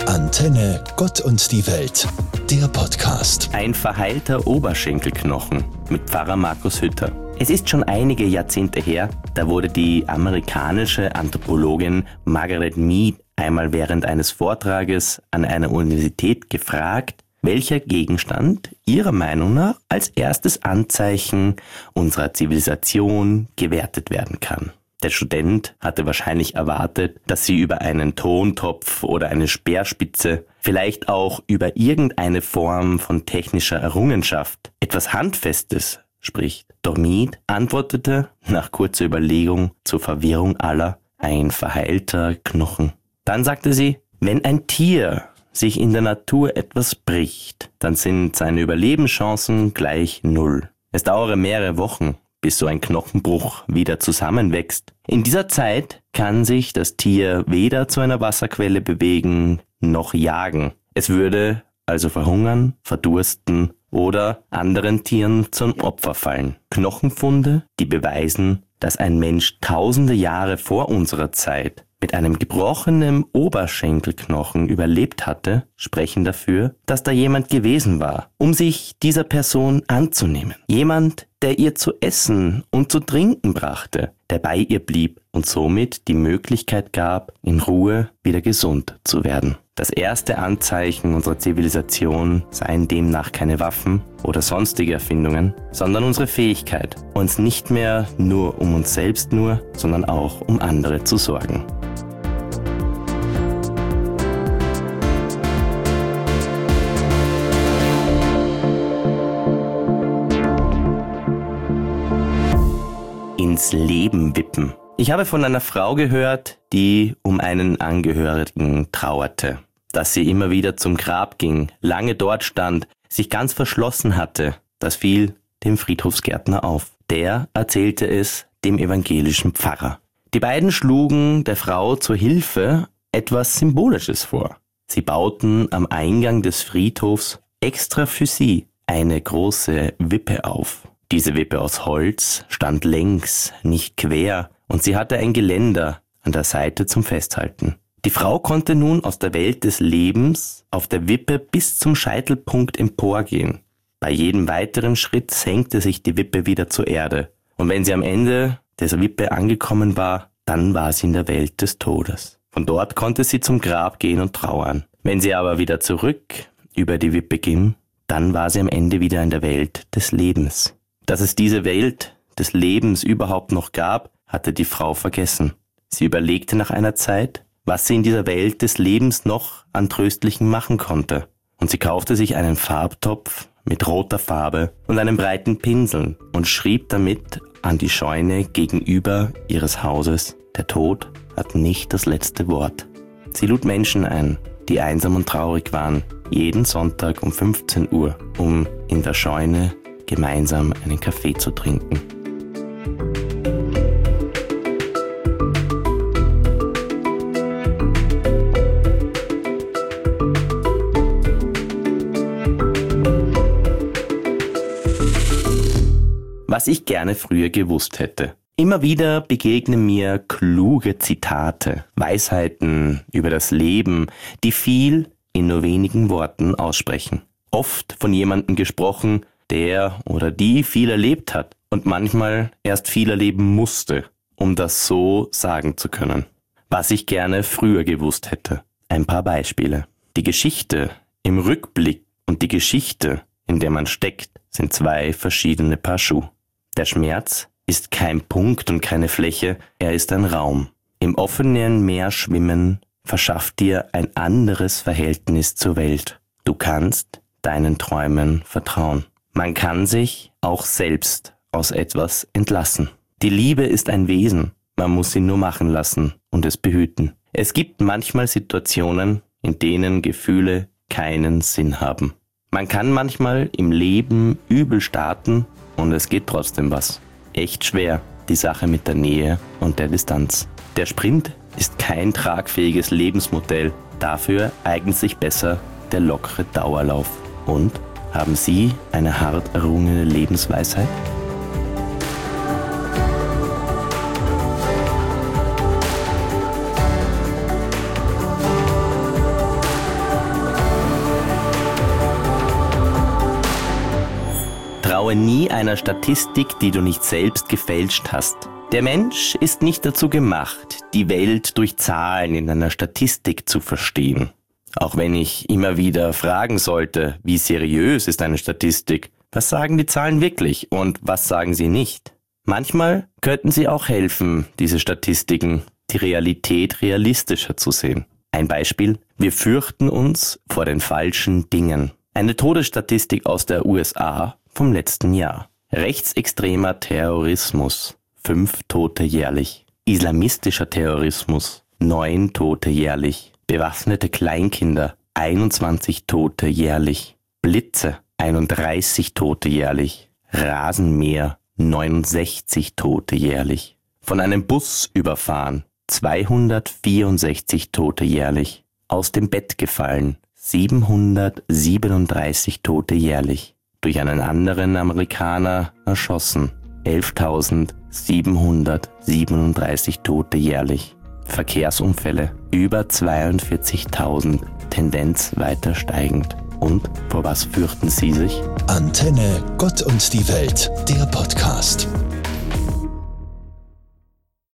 Antenne Gott und die Welt, der Podcast. Ein verheilter Oberschenkelknochen mit Pfarrer Markus Hütter. Es ist schon einige Jahrzehnte her, da wurde die amerikanische Anthropologin Margaret Mead einmal während eines Vortrages an einer Universität gefragt, welcher Gegenstand ihrer Meinung nach als erstes Anzeichen unserer Zivilisation gewertet werden kann. Der Student hatte wahrscheinlich erwartet, dass sie über einen Tontopf oder eine Speerspitze, vielleicht auch über irgendeine Form von technischer Errungenschaft, etwas Handfestes spricht. Doch Mead antwortete nach kurzer Überlegung zur Verwirrung aller: ein verheilter Knochen. Dann sagte sie, wenn ein Tier sich in der Natur etwas bricht, dann sind seine Überlebenschancen gleich 0. Es dauere mehrere Wochen, bis so ein Knochenbruch wieder zusammenwächst. In dieser Zeit kann sich das Tier weder zu einer Wasserquelle bewegen, noch jagen. Es würde also verhungern, verdursten oder anderen Tieren zum Opfer fallen. Knochenfunde, die beweisen, dass ein Mensch tausende Jahre vor unserer Zeit mit einem gebrochenen Oberschenkelknochen überlebt hatte, sprechen dafür, dass da jemand gewesen war, um sich dieser Person anzunehmen. Jemand, der ihr zu essen und zu trinken brachte, der bei ihr blieb und somit die Möglichkeit gab, in Ruhe wieder gesund zu werden. Das erste Anzeichen unserer Zivilisation seien demnach keine Waffen oder sonstige Erfindungen, sondern unsere Fähigkeit, uns nicht mehr nur um uns selbst sondern auch um andere zu sorgen. Ins Leben wippen. Ich habe von einer Frau gehört, die um einen Angehörigen trauerte, dass sie immer wieder zum Grab ging, lange dort stand, sich ganz verschlossen hatte. Das fiel dem Friedhofsgärtner auf. Der erzählte es dem evangelischen Pfarrer. Die beiden schlugen der Frau zur Hilfe etwas Symbolisches vor. Sie bauten am Eingang des Friedhofs extra für sie eine große Wippe auf. Diese Wippe aus Holz stand längs, nicht quer, und sie hatte ein Geländer an der Seite zum Festhalten. Die Frau konnte nun aus der Welt des Lebens auf der Wippe bis zum Scheitelpunkt emporgehen. Bei jedem weiteren Schritt senkte sich die Wippe wieder zur Erde. Und wenn sie am Ende der Wippe angekommen war, dann war sie in der Welt des Todes. Von dort konnte sie zum Grab gehen und trauern. Wenn sie aber wieder zurück über die Wippe ging, dann war sie am Ende wieder in der Welt des Lebens. Dass es diese Welt des Lebens überhaupt noch gab, hatte die Frau vergessen. Sie überlegte nach einer Zeit, was sie in dieser Welt des Lebens noch an Tröstlichem machen konnte. Und sie kaufte sich einen Farbtopf mit roter Farbe und einen breiten Pinsel und schrieb damit an die Scheune gegenüber ihres Hauses: Der Tod hat nicht das letzte Wort. Sie lud Menschen ein, die einsam und traurig waren, jeden Sonntag um 15 Uhr, um in der Scheune gemeinsam einen Kaffee zu trinken. Was ich gerne früher gewusst hätte. Immer wieder begegnen mir kluge Zitate, Weisheiten über das Leben, die viel in nur wenigen Worten aussprechen. Oft von jemandem gesprochen, der oder die viel erlebt hat und manchmal erst viel erleben musste, um das so sagen zu können. Was ich gerne früher gewusst hätte. Ein paar Beispiele. Die Geschichte im Rückblick und die Geschichte, in der man steckt, sind zwei verschiedene Paar Schuhe. Der Schmerz ist kein Punkt und keine Fläche, er ist ein Raum. Im offenen Meer schwimmen verschafft dir ein anderes Verhältnis zur Welt. Du kannst deinen Träumen vertrauen. Man kann sich auch selbst aus etwas entlassen. Die Liebe ist ein Wesen, man muss sie nur machen lassen und es behüten. Es gibt manchmal Situationen, in denen Gefühle keinen Sinn haben. Man kann manchmal im Leben übel starten und es geht trotzdem was. Echt schwer, die Sache mit der Nähe und der Distanz. Der Sprint ist kein tragfähiges Lebensmodell. Dafür eignet sich besser der lockere Dauerlauf. Und haben Sie eine hart errungene Lebensweisheit? Traue nie einer Statistik, die du nicht selbst gefälscht hast. Der Mensch ist nicht dazu gemacht, die Welt durch Zahlen in einer Statistik zu verstehen. Auch wenn ich immer wieder fragen sollte, wie seriös ist eine Statistik? Was sagen die Zahlen wirklich und was sagen sie nicht? Manchmal könnten sie auch helfen, diese Statistiken, die Realität realistischer zu sehen. Ein Beispiel: Wir fürchten uns vor den falschen Dingen. Eine Todesstatistik aus der USA vom letzten Jahr. Rechtsextremer Terrorismus, 5 Tote jährlich. Islamistischer Terrorismus, 9 Tote jährlich. Bewaffnete Kleinkinder, 21 Tote jährlich. Blitze, 31 Tote jährlich. Rasenmäher, 69 Tote jährlich. Von einem Bus überfahren, 264 Tote jährlich. Aus dem Bett gefallen, 737 Tote jährlich. Durch einen anderen Amerikaner erschossen, 11.737 Tote jährlich. Verkehrsunfälle, über 42.000, Tendenz weiter steigend. Und vor was fürchten Sie sich? Antenne Gott und die Welt, der Podcast.